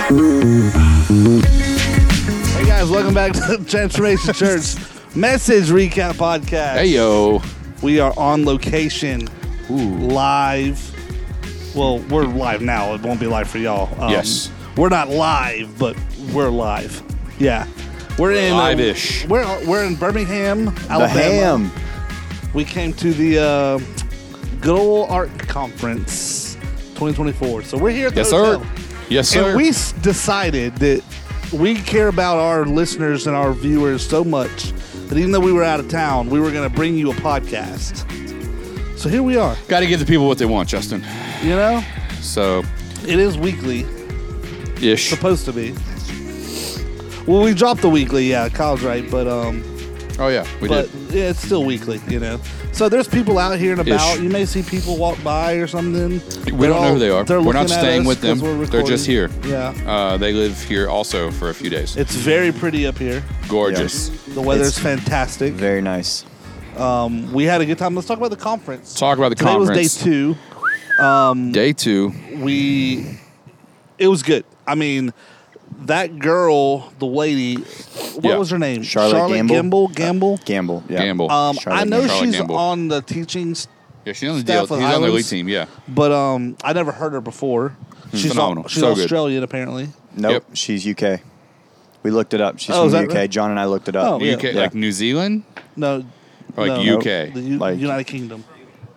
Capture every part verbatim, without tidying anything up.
Hey guys, welcome back to Transformation Church Message Recap Podcast. Hey yo, we are on location, Ooh. live. Well, we're live now. It won't be live for y'all. Um, Yes. we're not live, but we're live. Yeah, we're, We're in uh, live-ish. we're we're in Birmingham, Alabama. The ham. We came to the uh, Good Old Art Conference twenty twenty-four. So we're here at the Yes, hotel. sir. Yes, sir. And we s- decided that we care about our listeners and our viewers so much that even though we were out of town, we were going to bring you a podcast. So here we are. Got to give the people what they want, Justin. You know, So, it is weekly, ish. supposed to be. Well, we dropped the weekly, yeah, Kyle's right, but um, Oh yeah, we but did. yeah, it's still weekly, you know. So there's people out here and about. Ish. You may see people walk by or something. We don't know who they are. They're We're not looking at staying us with them. 'cause we're They're just here. recording. Yeah, Uh, they live here also for a few days. it's very pretty up here. Gorgeous. The weather's It's fantastic. Very nice. Um, we had a good time. Let's talk about the conference. Talk about the Today conference. was day two. Um, Day two. we, it was good. I mean, that girl, the lady, what Yeah. was her name? Charlotte Gamble? Gamble. Gamble. Gamble. Yeah. Gamble. Um, Charlotte I know Charlotte she's Gamble. on the teaching, s- Yeah, she's on the staff deal. with He's on the Highlands. elite team. Yeah. but um, I never heard her before. She's phenomenal. Au- she's So good. Australian apparently. Nope. Yep. She's U K. We looked it up. She's Oh, is from that U K. right? John and I looked it up. Oh, yeah. U K, Yeah. like New Zealand, No, or like no, U K. the U- Like- United Kingdom.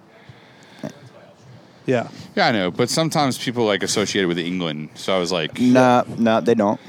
Yeah. Yeah, I know, but sometimes people like associate it with England. So I was like, Nah, nah, they don't.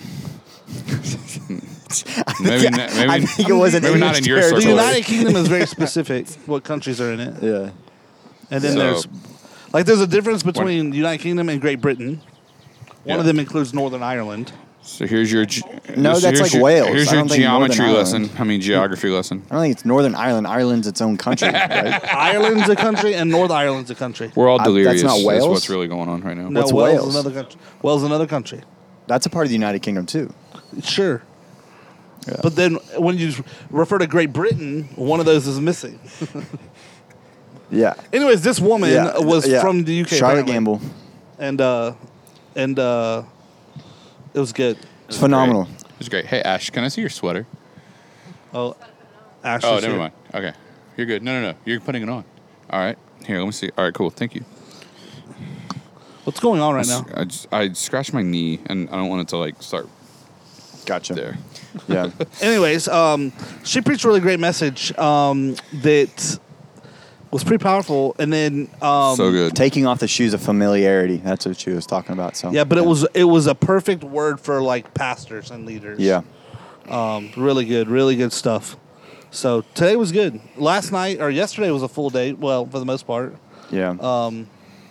maybe, n- maybe, I think it was an maybe not English in your The territory. circle. United Kingdom is very specific. What countries are in it? Yeah. And then So- there's, like, there's a difference between United Kingdom and Great Britain. One Yeah. of them includes Northern Ireland. So here's your ge- No, so that's here's like your, Wales. Here's I your don't think Northern geometry Ireland. lesson. I mean geography lesson. I don't think it's Northern Ireland. Ireland's its own country, right? Ireland's a country and North Ireland's a country. We're all I- delirious. that's not Wales? what's really going on right now. No, What's Wales, Wales? is another country. Wales is another country. That's a part of the United Kingdom too. Sure. Yeah. But then when you refer to Great Britain, one of those is missing. Yeah. Anyways, this woman Yeah. was Yeah. from the U K. Charlotte apparently. Gamble. And, uh, and uh, it was good. It's phenomenal. Great. It was great. Hey Ash, can I see your sweater? Oh, Ashley's Oh, never here. mind. Okay, you're good. No, no, no. You're putting it on. All right. Here, let me see. All right, cool. Thank you. What's going on right now? I, just, I scratched my knee, and I don't want it to like start Gotcha. there. Yeah. Anyways, um, she preached a really great message um, that was pretty powerful. And then, um, So good. Taking off the shoes of familiarity. That's what she was talking about. So yeah, but it was it was a perfect word for like pastors and leaders. Yeah. um, really good, really good stuff. So today was good. Last night or yesterday was a full day. Well, for the most part, Yeah. um,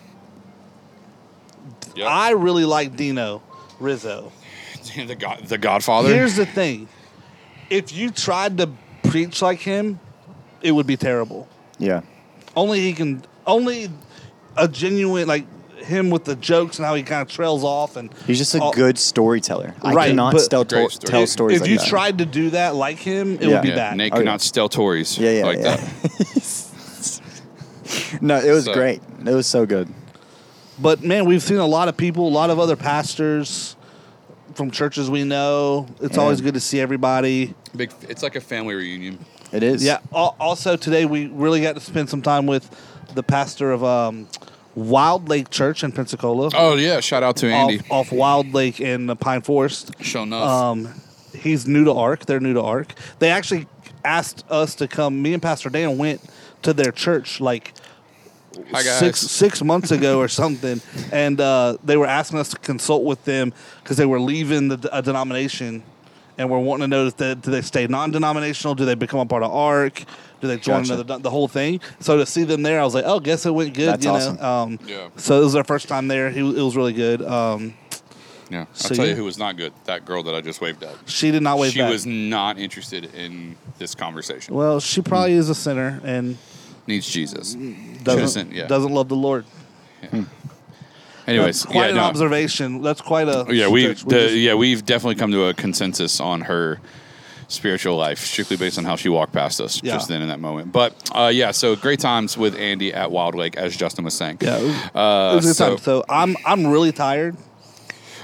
Yep. I really like Dino Rizzo. the God, the Godfather. Here's the thing: if you tried to preach like him, it would be terrible. yeah. Only he can. Only a genuine like him with the jokes and how he kind of trails off and He's just a all- good storyteller. I Right, cannot but- still Great to- story. tell If- stories If like you that. tried to do that like him, it Yeah. would be yeah, bad. Nate Oh, cannot yeah. tell Tories Yeah, yeah, like yeah. that. No, it was So- great. It was so good. But man, we've seen a lot of people, a lot of other pastors from churches we know. It's Yeah. always good to see everybody. Big. It's like a family reunion. It is. Yeah. al- Also today we really got to spend some time with the pastor of um, Wild Lake Church in Pensacola. Oh yeah! Shout out to Andy. Off, off Wild Lake in the Pine Forest. Sure enough. Um, he's new to ARC. They're new to ARC. They actually asked us to come. Me and Pastor Dan went to their church like Hi guys. six six months ago or something, and uh, they were asking us to consult with them because they were leaving the a denomination, and we're wanting to know if they, do they stay non-denominational, do they become a part of ARC, do they join Gotcha. another the whole thing. So to see them there, I was like, oh, guess it went good. That's you awesome. know, um, Yeah. So it was our first time there. He, it was really good. Um, Yeah. I'll So tell yeah. you who was not good. That girl that I just waved at. she did not wave she back. was not interested in this conversation. Well, she probably is a sinner and Needs Jesus. Should've doesn't sent- yeah. doesn't love the Lord. Anyways, That's quite yeah, an no. observation. That's quite a Yeah, we, stretch. We the, just- yeah, we've definitely come to a consensus on her spiritual life, strictly based on how she walked past us Yeah. just then in that moment. But uh, yeah, so great times with Andy at Wild Lake, as Justin was saying. Yeah, it was, Uh, it was a good so- time. So I'm I'm really tired.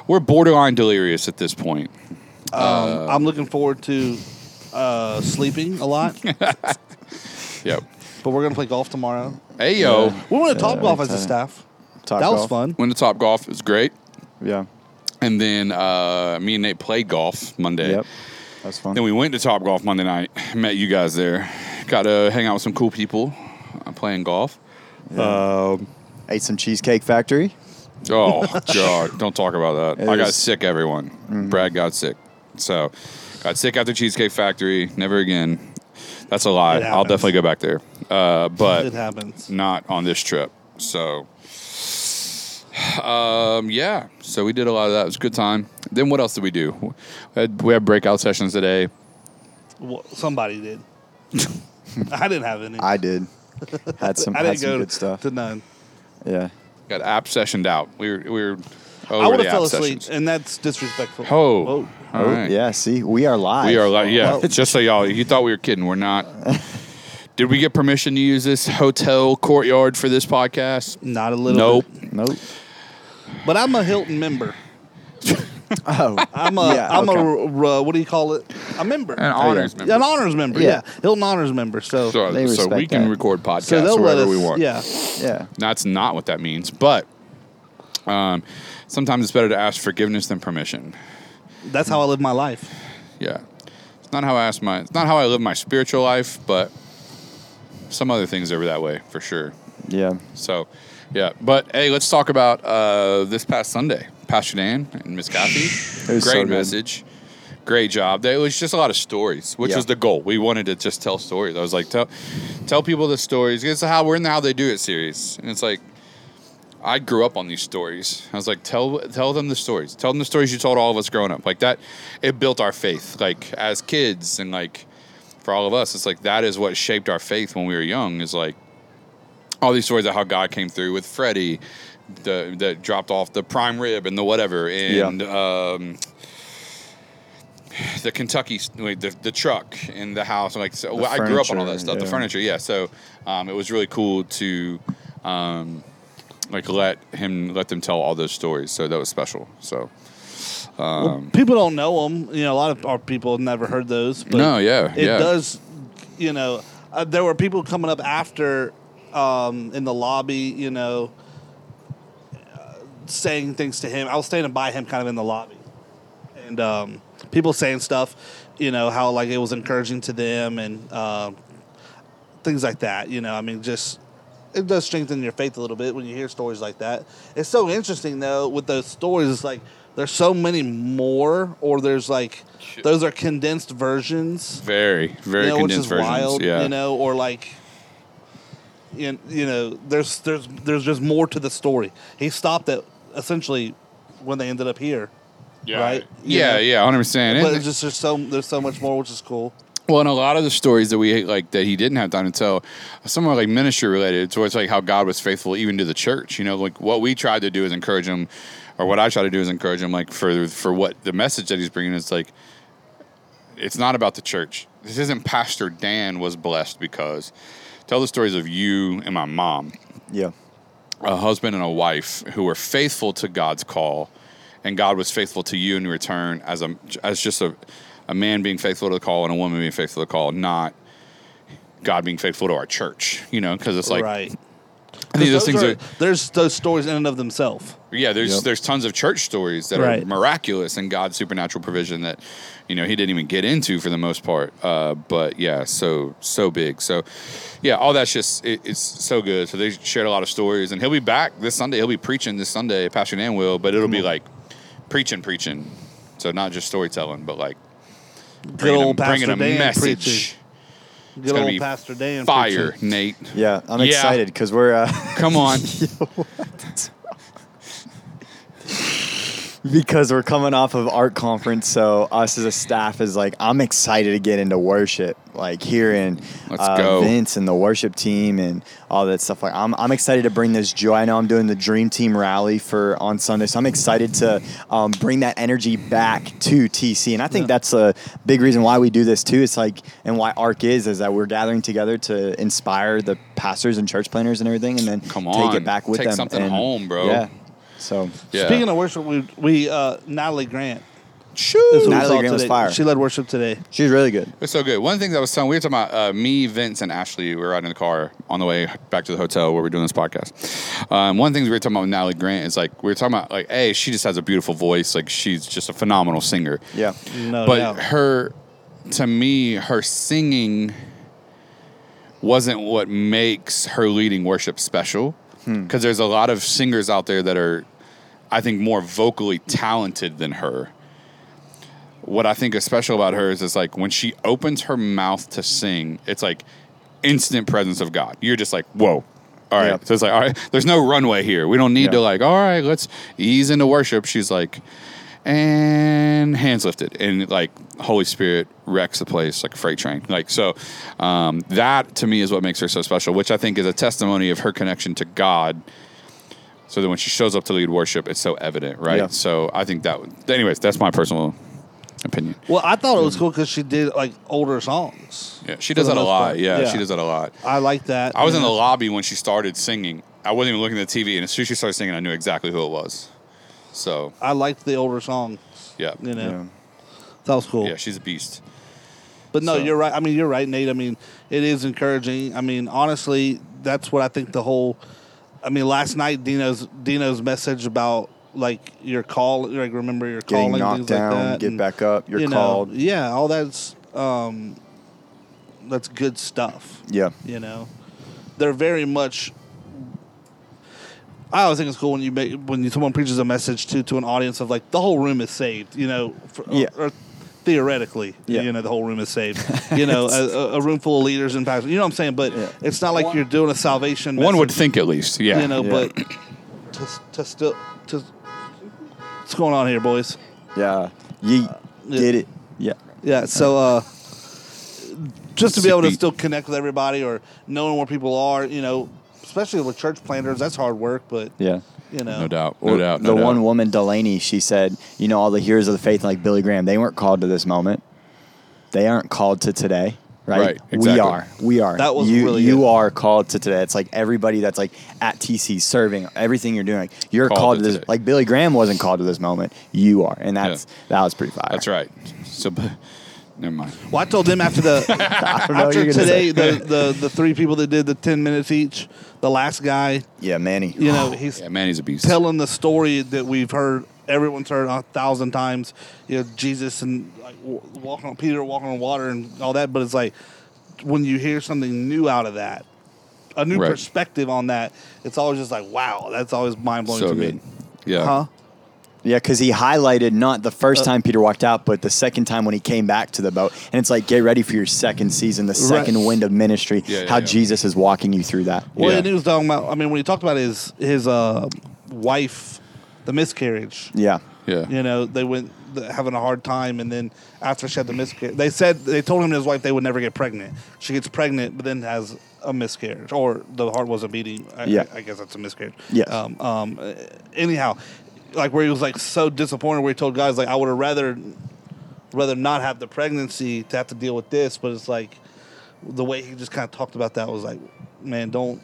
we're borderline delirious at this point. Um, I'm looking forward to uh, sleeping a lot, Yep. but we're gonna play golf tomorrow. Hey yo, Yeah. We went to Top Yeah, Golf as a exciting. staff. Top that was golf. fun. went to Top Golf. It was great. Yeah. And then uh, me and Nate played golf Monday. Yep. That's fun. Then we went to Top Golf Monday night. Met you guys there. Got to hang out with some cool people uh, playing golf. Um, Ate some Cheesecake Factory. oh God! Don't talk about that. It I got is- sick. Everyone. Brad got sick. So got sick after Cheesecake Factory. Never again. That's a lie. It I'll happens. definitely go back there, uh, but It happens. not on this trip. So, um, yeah. So we did a lot of that. It was a good time. Then what else did we do? We had, we had breakout sessions today. Well, somebody did. I didn't have any. I did. Had some, I had didn't some go good stuff. to none. Yeah. Got app sessioned out. We were we were over I would the have fell app asleep, sessions. and that's disrespectful. Oh, Whoa. all Oh, right. yeah. See, we are live. We are like, yeah. Well, Just so y'all, you thought we were kidding. We're not. Did we get permission to use this hotel courtyard for this podcast? Not a little. Nope. bit. Nope. But I'm a Hilton member. Oh. I'm a. Yeah, am okay. a. Uh, what do you call it? A member. An honors member. An honors member. Yeah. Yeah. Hilton honors member. So. So, They so we respect can that. record podcasts so they'll let wherever us. we want. Yeah. Yeah. That's not what that means. But um, sometimes it's better to ask forgiveness than permission. That's how I live my life. Yeah. It's not how I ask my. It's not how I live my spiritual life, but some other things over that way for sure. Yeah. So, yeah. But hey, let's talk about uh, this past Sunday. Pastor Dan and Miss Kathy. It was Great so good. message. Great job. It was just a lot of stories, which Yeah. was the goal. We wanted to just tell stories. I was like, tell, tell people the stories. It's how we're in the How They Do It series, and it's like, I grew up on these stories. I was like, tell tell them the stories. Tell them the stories you told all of us growing up. Like that, it built our faith. Like as kids, and like for all of us, it's like that is what shaped our faith when we were young. Is like all these stories of how God came through with Freddie, the that dropped off the prime rib and the whatever, and um, the Kentucky, wait, the the truck and the house. Like so, The I grew up on all furniture, that stuff. The yeah. furniture, yeah. So um, it was really cool to. Um, like let him let them tell all those stories, so that was special. So um, People don't know them. You know, a lot of our people have never heard those. But no, yeah, it yeah, does. You know, uh, there were people coming up after um, in the lobby. You know, uh, saying things to him. I was standing by him, kind of in the lobby, and um, people saying stuff. You know, how like it was encouraging to them and um, things like that. You know, I mean, just. It does strengthen your faith a little bit when you hear stories like that. It's so interesting though with those stories. It's like there's so many more, or there's like those are condensed versions. very, very You know, which condensed is versions. wild. Yeah, You know, or like, you you know, there's there's there's just more to the story. He stopped at essentially when they ended up here, yeah, right? You yeah, know? yeah, hundred percent. But it's just there's so there's so much more, which is cool. Well, and a lot of the stories that we like that he didn't have time to tell, some are like ministry related. So it's like how God was faithful even to the church. You know, like what we tried to do is encourage him, or what I try to do is encourage him. Like for for what the message that he's bringing is like, it's not about the church. This isn't Pastor Dan was blessed because. Tell the stories of you and my mom, Yeah. a husband and a wife who were faithful to God's call, and God was faithful to you in return as a as just a. A man being faithful to the call and a woman being faithful to the call, not God being faithful to our church, you know, because it's like, right. I think those Those things are, are, there's those stories in and of themselves. yeah, there's Yep. there's tons of church stories that Right. are miraculous and God's supernatural provision that, you know, he didn't even get into for the most part. Uh, but yeah, so, so big. So yeah, all that's just, it, it's so good. So they shared a lot of stories and he'll be back this Sunday. He'll be preaching this Sunday, Pastor Dan will, but it'll be like preaching, preaching. So not just storytelling, but like, Good bringing, a, old Pastor bringing a Dan message. preaching. Good gonna old be Pastor Dan. Fire, preaching. Nate. Yeah. I'm Yeah. excited because we're. Uh, Come on. because we're coming off of art conference, so us as a staff is like, I'm excited to get into worship, like hearing Let's uh, go. Vince and the worship team and all that stuff. Like, I'm I'm excited to bring this joy. I know I'm doing the Dream Team rally for on Sunday, so I'm excited to um, bring that energy back to T C. And I think Yeah. that's a big reason why we do this too. It's like, and why ARC is, is that we're gathering together to inspire the pastors and church planners and everything, and then Come take on. it back with Take them. something and, home, bro. Yeah. So Yeah. Speaking of worship, we we uh, Natalie Grant. Shoo! is who we Natalie saw Grant was today. fire. She led worship today. she's really good. It's so good. One of the things I was telling, we were talking about uh, me, Vince, and Ashley. We were riding in the car on the way back to the hotel where we're doing this podcast. Um, one of the things we were talking about with Natalie Grant is like we were talking about like, hey, she just has a beautiful voice. Like she's just a phenomenal singer. Yeah. No but doubt. her, to me, her singing wasn't what makes her leading worship special. Because there's a lot of singers out there that are, I think, more vocally talented than her. What I think is special about her is, is like when she opens her mouth to sing, it's like instant presence of God. You're just like, whoa. All right. Yeah. So it's like, all right, there's no runway here. We don't need Yeah. to like, all right, let's ease into worship. She's like, and hands lifted. And like Holy Spirit wrecks the place like a freight train. Like, so um, that to me is what makes her so special, which I think is a testimony of her connection to God. So that when she shows up to lead worship, it's so evident, right? Yeah. So I think that, anyways, that's my personal opinion. Well, I thought it was cool because she did like older songs. Yeah, she For does the that a most lot. part. Yeah, Yeah. she does that a lot. I like that. I was in the Yeah. lobby when she started singing. I wasn't even looking at the T V, and as soon as she started singing, I knew exactly who it was. So, I liked the older songs. yeah. You know, Yeah. that was cool. Yeah, she's a beast. But no, So- you're right. I mean, you're right, Nate. I mean, it is encouraging. I mean, honestly, that's what I think the whole. I mean, last night Dino's Dino's message about like your call, like remember your Getting calling, knocked things down, like that, get and, back up, you're you know, called. yeah, all that's um, that's good stuff. Yeah. You know, they're very much. I always think it's cool when you make when you, someone preaches a message to to an audience of like the whole room is saved. You know, for, Yeah. or, or theoretically, Yeah. you know, the whole room is saved. You know, a, a room full of leaders and pastors. You know what I'm saying? But Yeah. it's not like you're doing a salvation. One would message, think at least. Yeah. you know, Yeah. but to, to still to what's going on here, boys? Yeah. Yeet. yeah. Get it. Yeah. Yeah, so uh, just to be Sick able to beat. still connect with everybody or knowing where people are, you know, especially with church planters, that's hard work, but, Yeah. you know. No doubt. No Or doubt. the No doubt. one woman, Delaney, she said, you know, all the heroes of the faith, like Billy Graham, they weren't called to this moment. They aren't called to today, right? Right, We exactly. are. We are. That was you, really You good. are called to today. It's like everybody that's like at T C serving, everything you're doing. Like, you're Called called, to to this. today. Like Billy Graham wasn't called to this moment. You are. And that's that was pretty fire. That's right. So, but, never mind. Well, I told them after the I don't know what after you're gonna today, say. the, the, the three people that did the ten minutes each, the last guy, Yeah, Manny. you know, he's Yeah, man, he's a beast. telling the story that we've heard, everyone's heard a thousand times, you know, Jesus and like w- walking on Peter, walking on water and all that. But it's like when you hear something new out of that, a new Right. perspective on that, it's always just like, wow, that's always mind blowing so to good. me. Yeah. Huh? Yeah, because he highlighted not the first Uh, time Peter walked out, but the second time when he came back to the boat. And it's like, get ready for your second season, the second wind of ministry, Yeah, yeah, how yeah. Jesus is walking you through that. Well, Yeah. and he was talking about, I mean, when he talked about his, his uh, wife, the miscarriage, Yeah. Yeah. you know, they went th- having a hard time, and then after she had the miscarriage, they said they told him and his wife they would never get pregnant. She gets pregnant, but then has a miscarriage, or the heart wasn't beating. I, Yeah. I, I guess that's a miscarriage. Yes. Um, um, uh, anyhow, like where he was like so disappointed, where he told guys like, I would have rather rather not have the pregnancy to have to deal with this, but it's like the way he just kind of talked about that was like, man, don't.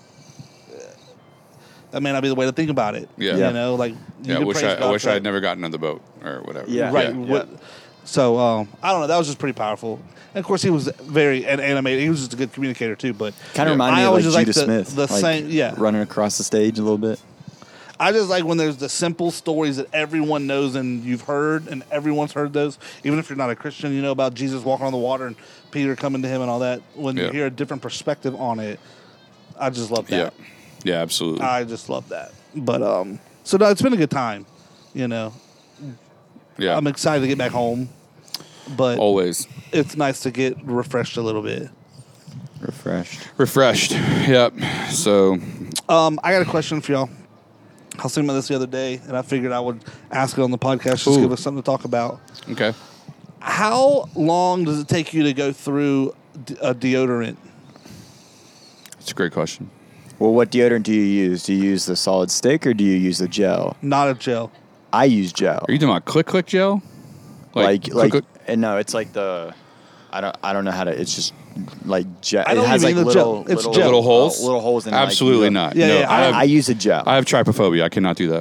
That may not be the way to think about it. Yeah. You Yeah. know, like you Yeah, I can wish praise I, I God wish for I that. had never gotten on the boat or whatever. Yeah. Right. Yeah. What, so um, I don't know. That was just pretty powerful. And of course, he was very an- animated. He was just a good communicator too. But Kind of Yeah. reminded I me of always like just Judah like the- Smith. the like, same- yeah. Running across the stage a little bit. I just like when there's the simple stories that everyone knows and you've heard, and everyone's heard those. Even if you're not a Christian, you know about Jesus walking on the water and Peter coming to him and all that. When Yeah. you hear a different perspective on it, I just love Yeah. that. Yeah, absolutely. I just love that. But um, so no, it's been a good time. You know, yeah. I'm excited to get back home, but Always. it's nice to get refreshed a little bit. Refreshed. Refreshed. Yep. So, Um, I got a question for y'all. I was thinking about this the other day, and I figured I would ask it on the podcast just to Ooh. give us something to talk about. okay. How long does it take you to go through d- a deodorant? It's a great question. Well, what deodorant do you use? Do you use the solid stick or do you use the gel? Not a gel. I use gel. Are you talking about Click Click Gel? Like, Click like, Click- and no, it's like the, I don't, I don't know how to. It's just like gel. I don't it has even like mean the little, gel. It's little, gel. Little holes? uh, little holes in. Absolutely like, not. Yeah, no, yeah, I, I, have, I use a gel. I have trypophobia. I cannot do that.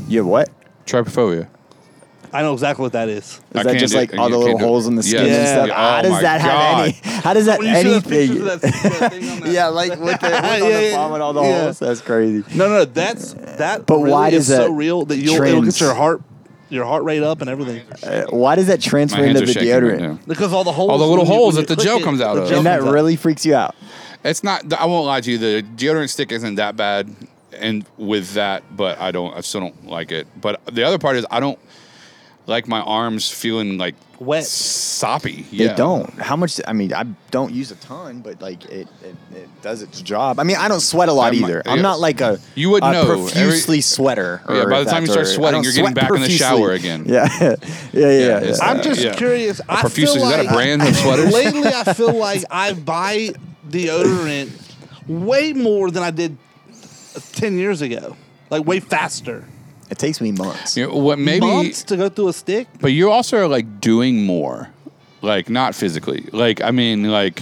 You have what? Trypophobia. I know exactly what that is. Is I that can't just do- like all you the little can't do- holes in the skin Yes. and Yeah. stuff? Yeah. How Oh does my that have God. any? How does that When you see the pictures anything? of that, that thing on that- Yeah, like with the, with on Yeah, the yeah. palm and all the Yeah. holes. That's crazy. No, no, that's that. But really why is does so that real that you'll it'll trans- get your heart, your heart rate up and everything Uh, why does that My transfer hands into are the shaking right deodorant? now. because all the holes, All the little when you- holes when that you the click gel it, comes out the of. gel And that comes out. really freaks you out. It's not. I won't lie to you. The deodorant stick isn't that bad, and with that, but I don't. I still don't like it. But the other part is I don't like my arms feeling like Wet. soppy. They Yeah. don't. How much? I mean, I don't use a ton, but like it, it, it does its job. I mean, I don't sweat a lot That might- either. yeah. I'm not like a You wouldn't a know. profusely Every- sweater. Yeah, or by if the time you that's- start or- I sweating, don't you're getting sweat back in the profusely. shower again. Yeah, yeah, yeah. yeah, it's- I'm Uh, just yeah. curious. I Profusely, feel is that a like brand of sweaters? lately I feel like I buy deodorant way more than I did ten years ago. Like way faster. It takes me months. You know, what maybe, Months to go through a stick. but you also are like doing more, like not physically. Like I mean, like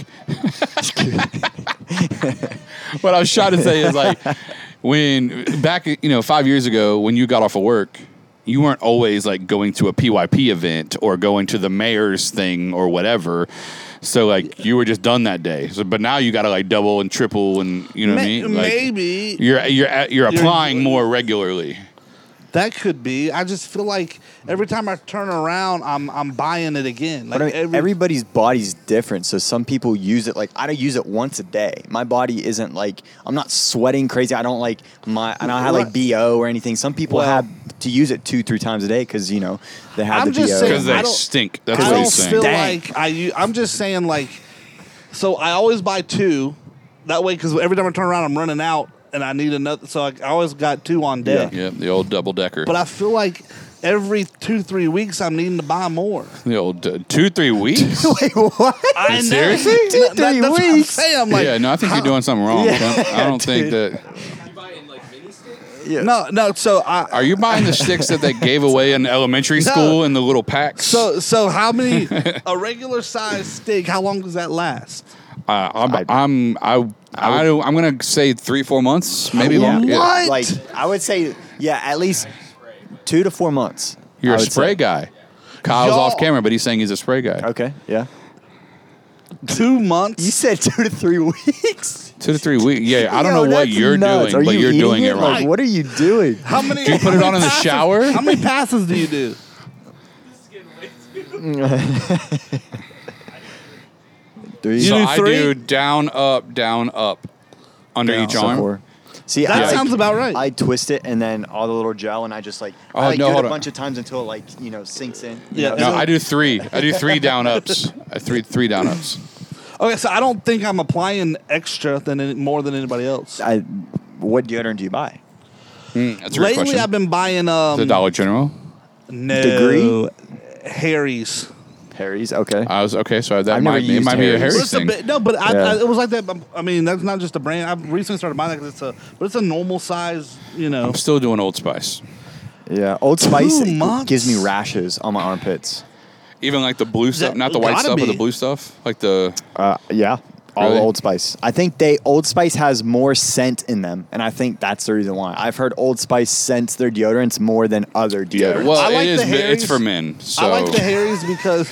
what I was trying to say is like when back, you know, five years ago when you got off of work, you weren't always like going to a P Y P event or going to the mayor's thing or whatever. So like you were just done that day. So, but now you got to like double and triple and you know what I May- mean. Like, maybe you're you're you're You're- applying more regularly. that could be. I just feel like every time I turn around, I'm I'm buying it again. Like But I mean, every, everybody's body's different, so some people use it. Like I don't use it once a day. My body isn't like I'm not sweating crazy. I don't like my. I don't have like Right. B O or anything. Some people Well- have to use it two, three times a day because you know they have I'm the just B O. saying- Because they I don't- stink. That's I what don't he's saying. feel Stank. like I. u- I'm just saying like. So I always buy two. That way, because every time I turn around, I'm running out, and I need another. So I, I always got two on deck. Yeah, the old double decker. But I feel like every two, three weeks, I'm needing to buy more. the old uh, two, three weeks. Wait, what? I know. Seriously? That- Two, that- three that's what I'm weeks? saying. I'm like, yeah, no, I think you're doing something wrong. Yeah, Kemp. I don't think dude. that. You buy it in like mini sticks? Yeah. no, no. So I. Are you buying the sticks that they gave away in elementary No. school in the little packs? So so how many a regular size stick? How long does that last? uh, I'm, I- I'm I I, I I'm gonna say three four months maybe Yeah. longer. Yeah. What? Like I would say, yeah, at least two to four months. You're I a would spray say. guy. Kyle's Y'all- off camera, but he's saying he's a spray guy. Okay, yeah. Two months. You said two to three weeks. Two to three weeks. Yeah, I don't Yo, know what that's you're nuts. doing, Are but you you're eating doing it wrong. Like, what are you doing? How many? Do you put how it many on in the passes- shower? How many passes do you do? This is getting way too. Three. You So do I three? do down, up, down, up under Yeah, each so arm. four. See, That I, like- sounds about right. I twist it and then all the little gel, and I just like Oh, I like, no, do it hold a on. bunch of times until it like you know sinks in. you Yeah, know? No, I do three. I do three down ups. I three three down ups. Okay, so I don't think I'm applying extra than any, more than anybody else. I, what deodorant do you buy? Mm, that's a great Lately, question. I've been buying um the Dollar General. no Degree? Harry's. Harry's. Okay. I was okay, so that I've might never be, it used might be a Harry's. Harry's It's a thing. bit, no, but I, Yeah. I, it was like that. I mean, that's not just a brand. I've recently started buying that because it's a, but it's a normal size. You know, I'm still doing Old Spice. yeah. Old Spice Two months? gives me rashes on my armpits. Even like the blue stuff, That not the white gotta stuff, but be. the blue stuff, like the. Uh, yeah. All Really? Old Spice. I think they Old Spice has more scent in them, and I think that's the reason why. I've heard Old Spice scents their deodorants more than other deodorants. Well, I like it is. the It's Harry's. for men. So I like the Harry's because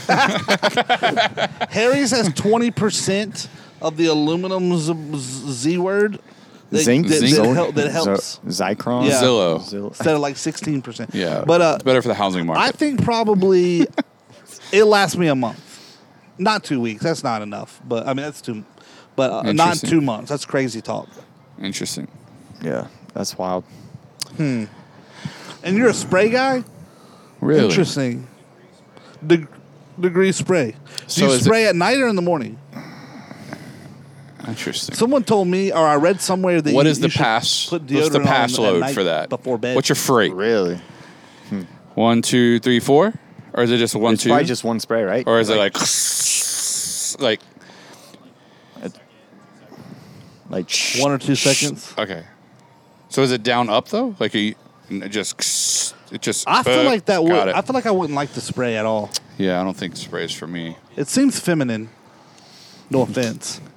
Harry's has twenty percent of the aluminum z, z word. That, Zinc, that, Zinc? that, hel- that helps Zo- Zycron, Yeah. Zillow. Zillow. instead of like sixteen percent. Yeah, but uh, it's better for the housing market. I think probably it lasts me a month, not two weeks. That's not enough. But I mean that's too. But uh, not Interesting. two months. That's crazy talk. Interesting. Yeah, that's wild. And you're a spray guy? Really? Interesting. De- degree spray. Do So you is spray at night or in the morning? Interesting. Someone told me, or I read somewhere that What you, is the you should pass? put What's the deodorant pass on at load night for that? before bed. What's your freight? Really? One, two, three, four, or is it just a one, It's two? probably just one spray, right? or is it like, like like shh, one or two seconds? okay? So is it down up though? Like you it just it just. I feel uh, like that would. got it. I feel like I wouldn't like the spray at all. Yeah, I don't think spray is for me. It seems feminine. No offense.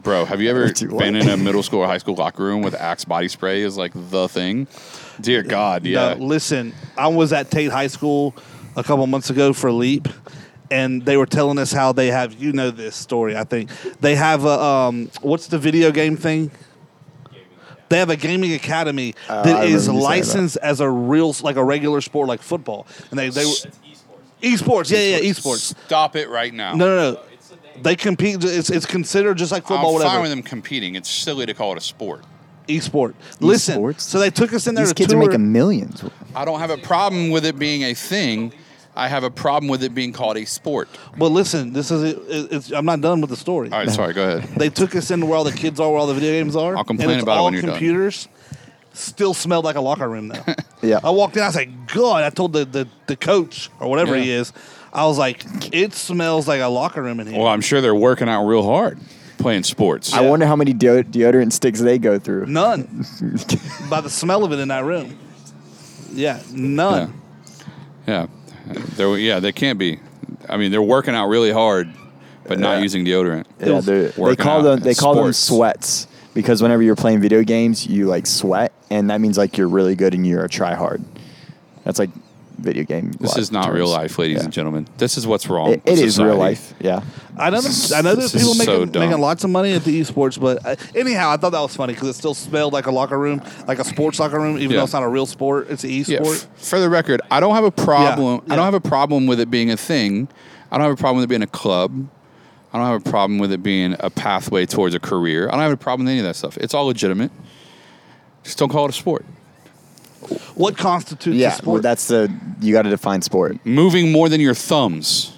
Bro, have you ever Dude, been what? in a middle school or high school locker room with Axe body spray is like the thing? Dear God, yeah. No, listen, I was at Tate High School a couple months ago for Leap, and they were telling us how they have, you know this story, I think. They have a, um, what's the video game thing? They have a gaming academy Uh, I that remember is you saying licensed as a real, like a regular sport, like football. And they, they were, esports, yeah, yeah, esports. Stop it right now. No, no, no. They compete, it's, it's considered just like football, I'm whatever. fine with them competing. It's silly to call it a sport. Esport. Listen, Esports? so they took us in there These to kids tour. are making millions. I don't have a problem with it being a thing. I have a problem with it being called a sport. But listen, this is, it, it's, I'm not done with the story. All right, sorry, go ahead. They took us into where all the kids are, where all the video games are. I'll complain and it's about it all when you're done. computers. Still smelled like a locker room though. Yeah. I walked in, I was like, God, I told the, the, the coach or whatever Yeah. he is, I was like, it smells like a locker room in here. Well, I'm sure they're working out real hard playing sports. I wonder how many deo- deodorant sticks they go through. None. By the smell of it in that room. Yeah, none. Yeah, they're, yeah, they can't be. I mean, they're working out really hard, but not Yeah. using deodorant. Yeah, they're- they Working call out. them they It's call them sports. sweats because whenever you're playing video games, you like sweat, and that means like you're really good and you're a try hard. That's like video game. This life is not terms. real life, ladies Yeah. and gentlemen. This is what's wrong. It, with it is real society. life. Yeah. I know. This is- I know there's this people is making, so dumb. making lots of money at the esports, but uh, anyhow, I thought that was funny because it still smelled like a locker room, like a sports locker room, even Yeah. though it's not a real sport. It's an Yeah, esport. f- for the record, I don't have a problem. Yeah, I don't yeah. have a problem with it being a thing. I don't have a problem with it being a club. I don't have a problem with it being a pathway towards a career. I don't have a problem with any of that stuff. It's all legitimate. Just don't call it a sport. What constitutes a Yeah. sport? Well, that's the you got to define sport. Moving more than your thumbs.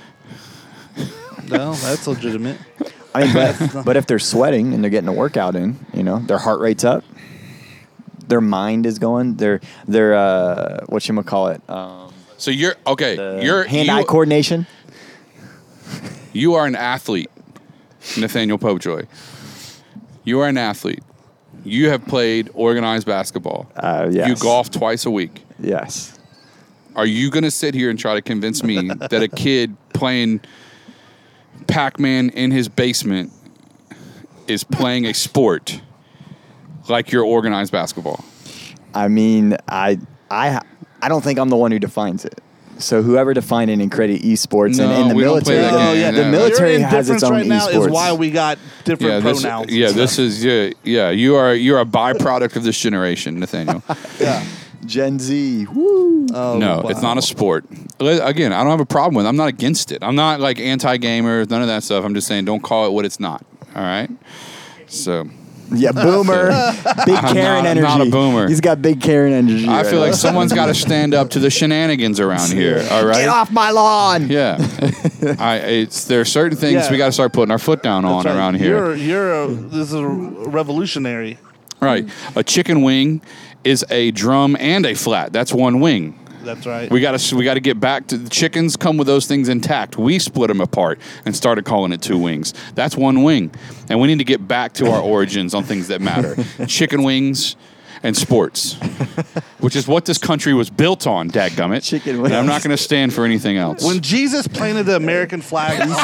no, that's legitimate. I mean, but, but if they're sweating and they're getting a workout in, you know, their heart rate's up, their mind is going, their their uh, what you call it, um, So you're okay. the You're hand-eye you, coordination. you are an athlete, Nathaniel Popejoy. You are an athlete. You have played organized basketball. Uh, yes. You golf twice a week. Yes. Are you going to sit here and try to convince me that a kid playing Pac-Man in his basement is playing a sport like your organized basketball? I mean, I I I don't think I'm the one who defines it. So whoever defined it and created esports No, and in the we don't play military, that the, game. yeah, No, the no. military Your has its indifference own right now esports. is why we got different Yeah, this, pronouns. yeah, and this stuff. is yeah, yeah. You are you're a byproduct of this generation, Nathaniel. yeah. Gen Z. Woo. Oh, no, wow. it's not a sport. Li- Again, I don't have a problem with it. I'm not against it. I'm not like anti-gamer, none of that stuff. I'm just saying don't call it what it's not. All right? So Yeah, boomer. Big I'm Karen not- energy. not a boomer. He's got big Karen energy. I right feel like now. someone's got to stand up to the shenanigans around here. All right? Get off my lawn. Yeah. I it's there are certain things Yeah. we got to start putting our foot down on That's right. around here. You're, you're a, this is a revolutionary. Right. A chicken wing is a drum and a flat. That's one wing. That's right. We got to we got to get back to the chickens come with those things intact. We split them apart and started calling it two wings. That's one wing. And we need to get back to our origins on things that matter. Chicken wings and sports, which is what this country was built on, dadgummit. Chicken And I'm wings. not going to stand for anything else. When Jesus planted the American flag on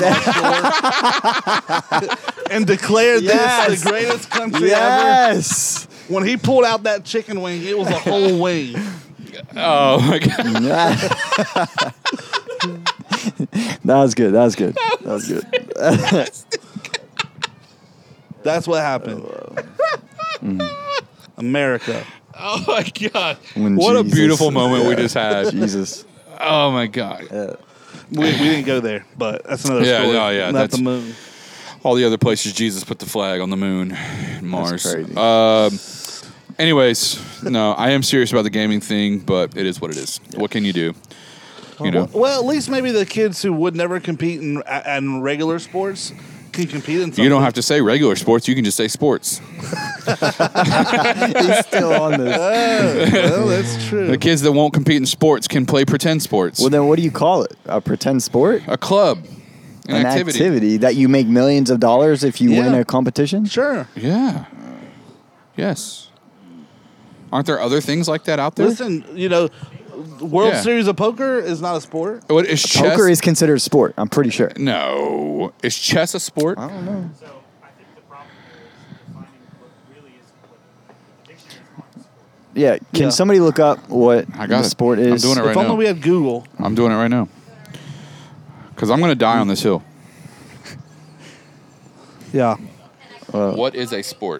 that shore and declared Yes. this the greatest country ever, Yes. when he pulled out that chicken wing, it was a whole wing. oh my god. That was good. That was good. That was good. That's what happened. America. Oh my god. When What a Jesus- beautiful moment we Yeah. just had. Jesus. Oh my god. We, we didn't go there, but that's another Yeah, story. no, yeah, Not that's- the moon. All the other places Jesus put the flag on the moon, and Mars. crazy. Um, anyways, no, I am serious about the gaming thing, but it is what it is. What can you do? You know, Well, at least maybe the kids who would never compete in, in regular sports can compete in something. you don't have to say regular sports. You can just say sports. He's still on this. Well, that's true. The kids that won't compete in sports can play pretend sports. Well, then what do you call it? A pretend sport? a club, an, An activity. activity that you make millions of dollars if you win Yeah. a competition? Sure. Yeah. Yes. Aren't there other things like that out there? Listen, you know, World Yeah. Series of Poker is not a sport. What is chess? Poker is considered a sport, I'm pretty sure. no. Is chess a sport? I don't know. So I think the problem Yeah, can Yeah. somebody look up what I got the it. sport I'm is? doing it right If only now. we had Google. I'm doing it right now. Because I'm going to die on this hill. Yeah. What is a sport?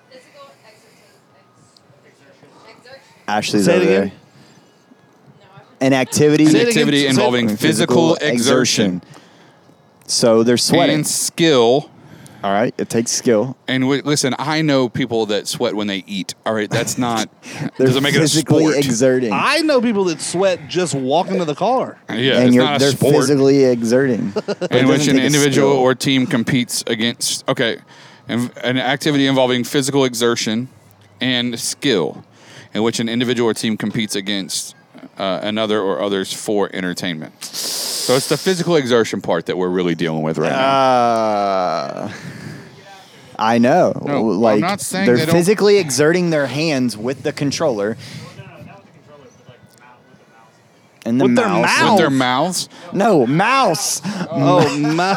Ashley's Say it over there. again. An activity, Say it again. Activity Say- involving physical exertion So they're sweating. and skill. All right, it takes skill. And w- listen, I know people that sweat when they eat. All right, that's not They're doesn't make it a physically sport. exerting, I know people that sweat just walking to the car. Yeah, and it's you're not a they're sport physically exerting. in It which doesn't an take a individual skill. or team competes against. Okay, an an activity involving physical exertion and skill, in which an individual or team competes against uh, another or others for entertainment. So it's the physical exertion part that we're really dealing with right now. Uh, I know. No, I'm like not saying they're they don't- physically exerting their hands with the controller No, no, not with the controller, but like the mouse, with the mouse. and the With their mouse. mouth. With their mouths. No, mouse. Oh, ma-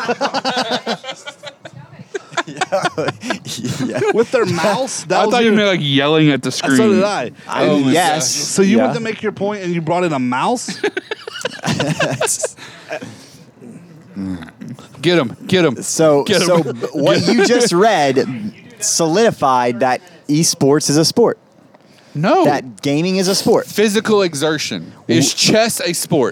yeah. with their mouse? That I was thought you your- meant like yelling at the screen. So did I. I, Oh my yes. So you yeah. went to make your point and you brought in a mouse? Get him, get him. So, Get 'em. so b- what you just read solidified that esports is a sport. No. That gaming is a sport. Physical exertion. Is chess a sport?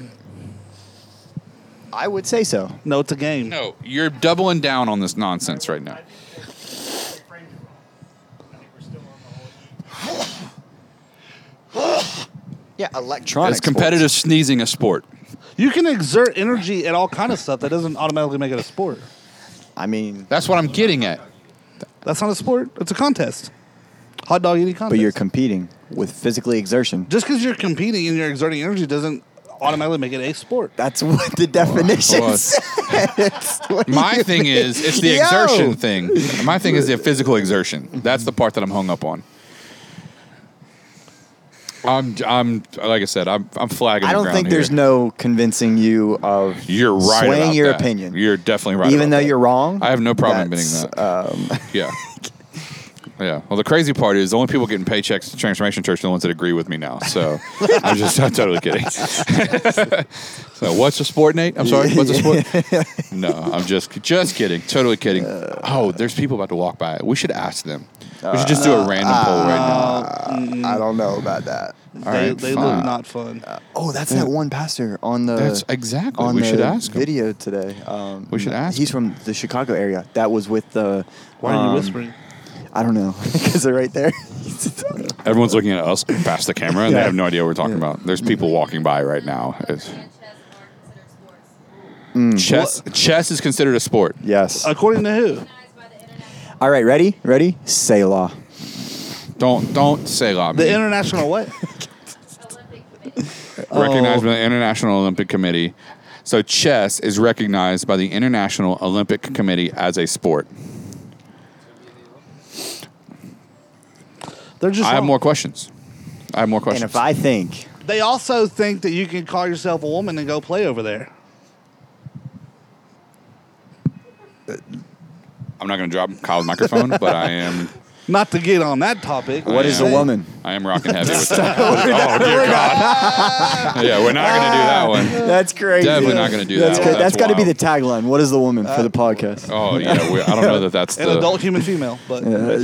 I would say so. No, it's a game. No, you're doubling down on this nonsense right now. Framed it wrong. I think we're still on the whole. Yeah, electronic. Is competitive sneezing a sport? You can exert energy at all kind of stuff. That doesn't automatically make it a sport. I mean, That's what I'm getting at. That's not a sport. It's a contest. Hot dog eating contest. but you're competing with physically exertion. Just because you're competing and you're exerting energy doesn't automatically make it a sport. That's what the definition Well, says. What do My you thing mean? is, it's the Yo! exertion thing. My thing is the physical exertion. That's the part that I'm hung up on. I'm, I'm, like I said, I'm, I'm flagging. I the don't ground think there's here. no convincing you of You're right. swaying about your that. opinion. You're definitely right. even about though that. you're wrong. I have no problem admitting that's, that. Um, Yeah. Yeah. Well, the crazy part is the only people getting paychecks to Transformation Church are the ones that agree with me now. So I'm just I'm totally kidding. So what's a sport, Nate? I'm sorry. What's a sport? No, I'm just just kidding. Totally kidding. Oh, there's people about to walk by. We should ask them. We should just do a random poll right now. I don't know about that. All they right, they fine. look not fun. Oh, that's that one pastor on the That's exactly. on We the should ask him. video today. Um, We should ask He's from the Chicago area. That was with the. Why are you um, whispering? I don't know because they're right there. Everyone's looking at us past the camera, and they Yeah. have no idea what we're talking about. There's people walking by right now. It's, chess. Chess is considered a sport. Yes. According to who? All right. Ready? Ready? Selah. Don't don't say loud. The international way. Recognized Oh. by the International Olympic Committee. So chess is recognized by the International Olympic Committee as a sport. They're just. I have wrong. more questions. I have more And questions. if I think They also think that you can call yourself a woman and go play over there. I'm not going to drop Kyle's microphone, but I am. Not to get on that topic. what I is am- a woman? I am rocking heavy with that. Oh dear God! Yeah, we're not going to do that one. That's crazy. Definitely not gonna do That's that cra- one. That's That's got to be wild. the tagline. What is the woman for the podcast? Oh yeah, we, I don't know that that's An the. adult human female, but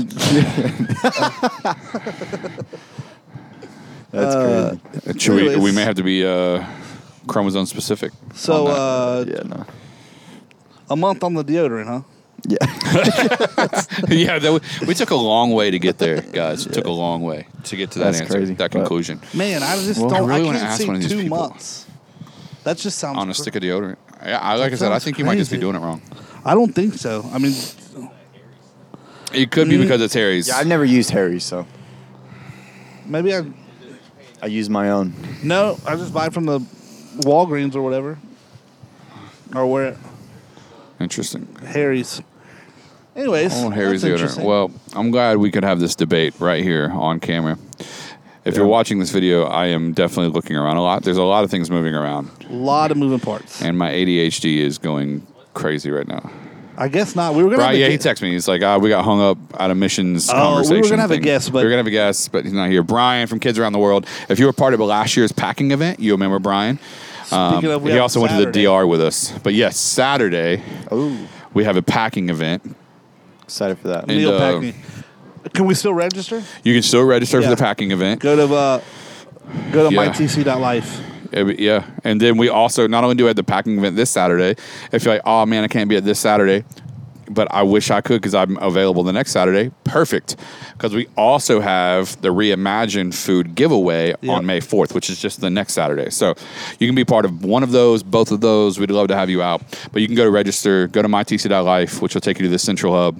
That's Uh, crazy. Should we, we anyways. may have to be uh, chromosome specific. so on that. uh, Yeah. No. a month on the deodorant, huh? Yeah. yeah, that, we, we took a long way to get there, guys. It took a long way to get to that That's answer, crazy, that but- conclusion. Man, I just Well, don't. I I, really wanna can't ask see one of these two people. months. That just sounds. On a cr- stick of deodorant. I, I like I said, I sounds think you might just be crazy. doing it wrong. I don't think so. I mean, It could be because it's Harry's. Yeah. I've never used Harry's, so maybe I. I use my own. No, I just buy from the Walgreens or whatever, or where Interesting. Harry's. Anyways, Oh, Harry's that's deodorant. interesting. Well, I'm glad we could have this debate right here on camera. If you're watching this video, I am definitely looking around a lot. There's a lot of things moving around, a lot of moving parts. and my A D H D is going crazy right now. I guess not. We were gonna. Right, have a yeah, he gu- texted me. He's like, uh, we got hung up at a missions Oh, we were conversation. gonna have a thing. guest, but- we were gonna have a guest, but he's not here. Brian from Kids Around the World. If you were part of last year's packing event, you remember Brian. Um, Speaking of, we he have also went to the Saturday. D R with us. But yes, Saturday Oh, we have a packing event. excited for that. And, meal uh, packing. Can we still register? You can still register Yeah. for the packing event. Go to uh, go to Yeah. my t c dot life. Yeah, but- yeah, and then we also not only do we have the packing event this Saturday. If you're like, oh man, I can't be at this Saturday, but I wish I could because I'm available the next Saturday. Perfect, because we also have the Reimagine Food giveaway Yep. on May fourth, which is just the next Saturday. So you can be part of one of those, both of those. We'd love to have you out. But you can go to register, go to my t c dot life, which will take you to the central hub,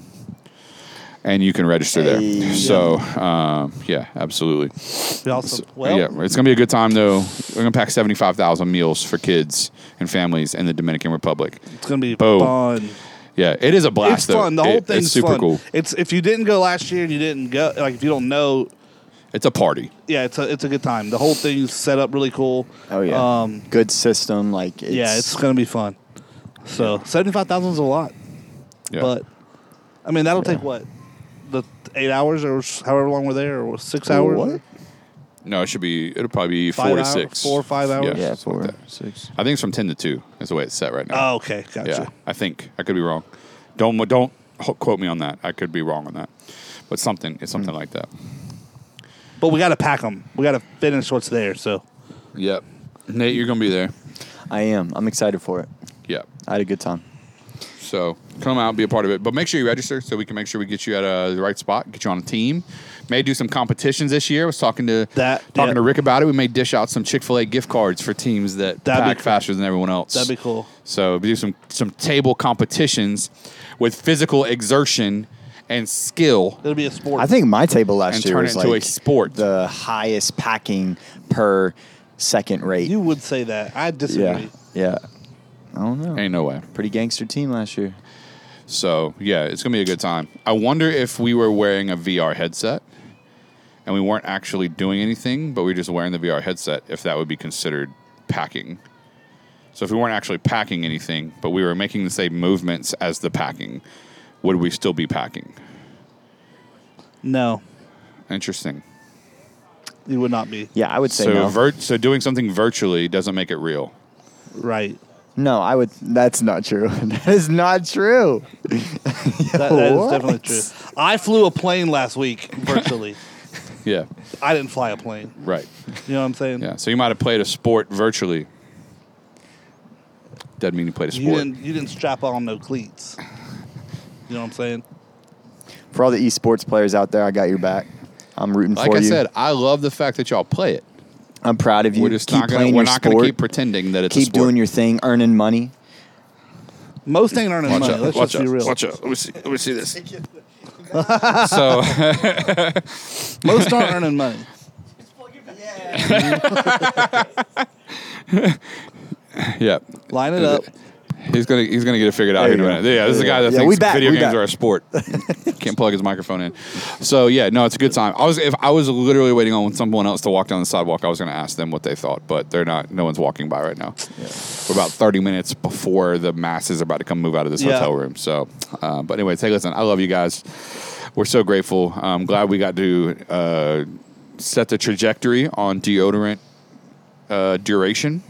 and you can register Hey. there. So um, yeah, absolutely. Be awesome. Well, Yeah, it's gonna be a good time though. We're gonna pack seventy-five thousand meals for kids and families in the Dominican Republic. it's gonna be Boom. fun. Yeah, it is a blast. It's though. fun. The whole It- thing's it's super fun. cool. It's if you didn't go last year and you didn't go, like if you don't know, It's a party. yeah, it's a it's a good time. The whole thing's set up really cool. Oh yeah, Um, good system. Like it's, yeah, it's gonna be fun. So seventy five thousand is a lot, Yeah. but I mean that'll Yeah. take what the eight hours or however long we're there, or six hours. What? no, it should be. It'll probably be Five four to hours, six, four or five hours? Yeah, yeah, something four, like that. six. I think it's from ten to two. Is the way it's set right now. Oh, okay, gotcha. Yeah, I think I could be wrong. Don't don't ho- quote me on that. I could be wrong on that, but something it's something like that. But we got to pack them. We got to finish what's there. So Yep. Nate, you're gonna be there. I am. I'm excited for it. Yeah. I had a good time. So come out, be a part of it. But make sure you register so we can make sure we get you at uh, the right spot, get you on a team. May do some competitions this year. I was talking to That- talking yeah. to Rick about it. We may dish out some Chick-fil-A gift cards for teams that That'd be pack cool. faster than everyone else. that'd be cool. So we do some some table competitions with physical exertion and skill. It'll be a sport. I think my table last And year turn was it into like a sport. the highest packing per second rate. you would say that. I disagree. yeah, yeah. I don't know. Ain't no way. Pretty gangster team last year. So yeah, it's gonna be a good time. I wonder if we were wearing a V R headset and we weren't actually doing anything, but we were just wearing the V R headset, if that would be considered packing. So if we weren't actually packing anything, but we were making the same movements as the packing, would we still be packing? No, Interesting. you would not be. Yeah, I would say So no. vir- so doing something virtually doesn't make it real. Right. no, I would. That's not true. That is not true. That, that is What? definitely true. I flew a plane last week virtually. Yeah, I didn't fly a plane. right. You know what I'm saying? Yeah, so you might have played a sport virtually. Doesn't mean you played a You sport. didn't. You didn't strap on no cleats. You know what I'm saying? For all the esports players out there, I got your back. I'm rooting Like for I you. said, I love the fact that y'all play it. I'm proud of you. We're just keep not gonna playing we're your not sport. gonna keep pretending that it's a Keep sport. doing your thing, earning money. Most ain't earning Watch money. out! Let's Watch just out! be real. Watch out! Let me see. Let me see this. So Most aren't earning money. yeah, Line it up. he's gonna he's gonna get it figured out There here in a you minute. go. Yeah, this is a guy that Yeah, thinks we back, video we games back. are a sport. Can't plug his microphone in. So yeah, no, it's a good time. I was if I was literally waiting on someone else to walk down the sidewalk, I was gonna ask them what they thought, but they're not. No one's walking by right now. We're about thirty minutes before the masses are about to come move out of this Yeah. hotel room. So, uh, but anyways, hey, listen, I love you guys. We're so grateful. I'm glad we got to uh, set the trajectory on deodorant uh, duration.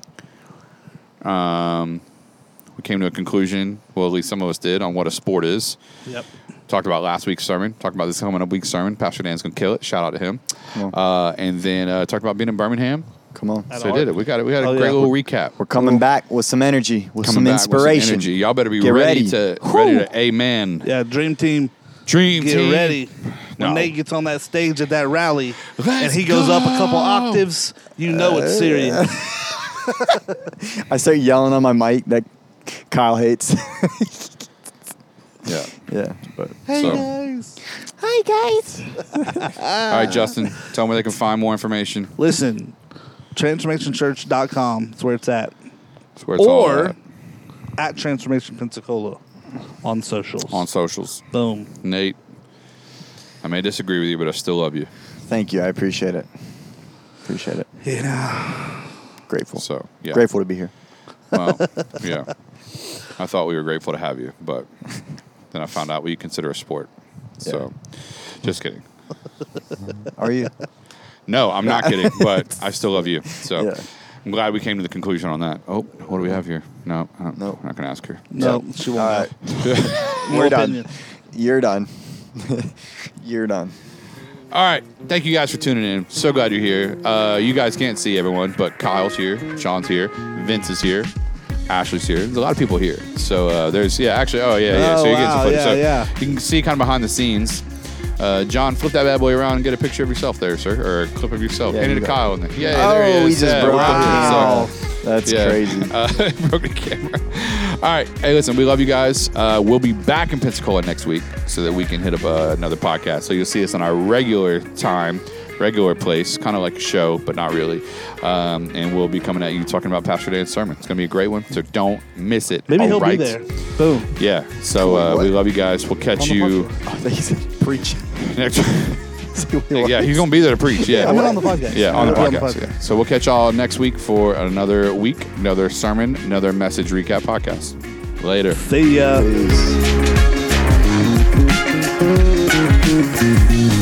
Um, we came to a conclusion, well, at least some of us did, on what a sport is. Yep. Talked about last week's sermon. Talked about this coming up week's sermon. Pastor Dan's going to kill it. Shout out to him. Come on. Uh, and then uh, talked about being in Birmingham. Come on. At So all. did it. We got it. We had a Oh, great yeah. little recap. We're coming back with some energy, with Coming some back with inspiration. energy. Y'all better be Get ready, ready. to Whew. ready to amen. Yeah. Dream team. Dream Get team. ready. When No. Nate gets on that stage at that rally Let's and he goes up a couple go. octaves, you know it's serious. I start yelling on my mic that Kyle hates. Yeah. yeah, but So, guys. hi guys. all right, Justin, tell me where they can find more information. Listen, transformation church dot com is where it's at. That's where it's all Or at. at Transformation Pensacola on socials. On socials. Boom. Nate, I may disagree with you, but I still love you. Thank you. I appreciate it. Appreciate it. Yeah. Grateful. So, yeah. Grateful to be here. Well, yeah. I thought we were grateful to have you, but then I found out what you consider a sport. So, just kidding. Are you? No, I'm not kidding, but I still love you. So, Yeah. I'm glad we came to the conclusion on that. Oh, what do we have here? No, I don't, Nope. I'm not going to ask her. No, she won't. All right. know. We're No done. opinion. You're done. You're done. All right. Thank you guys for tuning in. So glad you're here. Uh, you guys can't see everyone, but Kyle's here. Sean's here. Vince is here. Ashley's here. There's a lot of people here. So uh, there's, yeah, actually, oh, yeah, yeah. Oh, so you get wow, some footage. yeah, so yeah. you can see kind of behind the scenes. Uh, John, flip that bad boy around and get a picture of yourself there, sir. Or a clip of yourself. Yeah, Hand it you to got Kyle. And yeah, Oh, there he is. we just yeah, broke the wow. camera. That's Yeah. crazy. Uh, broke the camera. All right. Hey, listen, we love you guys. Uh, we'll be back in Pensacola next week so that we can hit up uh, another podcast. So you'll see us on our regular time, regular place, kind of like a show, but not really. Um, and we'll be coming at you talking about Pastor Dan's sermon. It's going to be a great one, so don't miss it. Maybe All he'll right? be there. Boom. Yeah. So uh, What? we love you guys. We'll catch On the you Oh, I think he said preach. next Yeah, he's going to be there to preach. Yeah. I'm on the podcast. Yeah, on the I'll be podcast. Yeah. So we'll catch y'all next week for another week, another sermon, another message recap podcast. Later. See ya. Peace.